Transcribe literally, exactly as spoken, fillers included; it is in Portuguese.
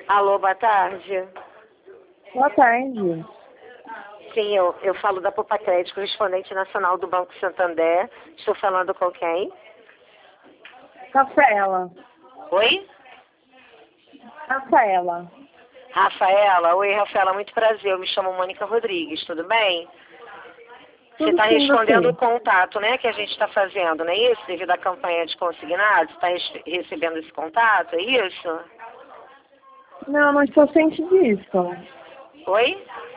Alô, boa tarde. Boa tarde. Sim, eu, eu falo da Poupa Crédito, correspondente nacional do Banco Santander. Estou falando com quem? Rafaela. Oi? Rafaela. Rafaela? Oi, Rafaela, muito prazer. Eu me chamo Mônica Rodrigues, tudo bem? Você Tudo está sim, respondendo você? o contato, né, que a gente está fazendo, não é isso? Devido à campanha de consignados, está recebendo esse contato, é isso? Não, não estou ciente disso. Oi?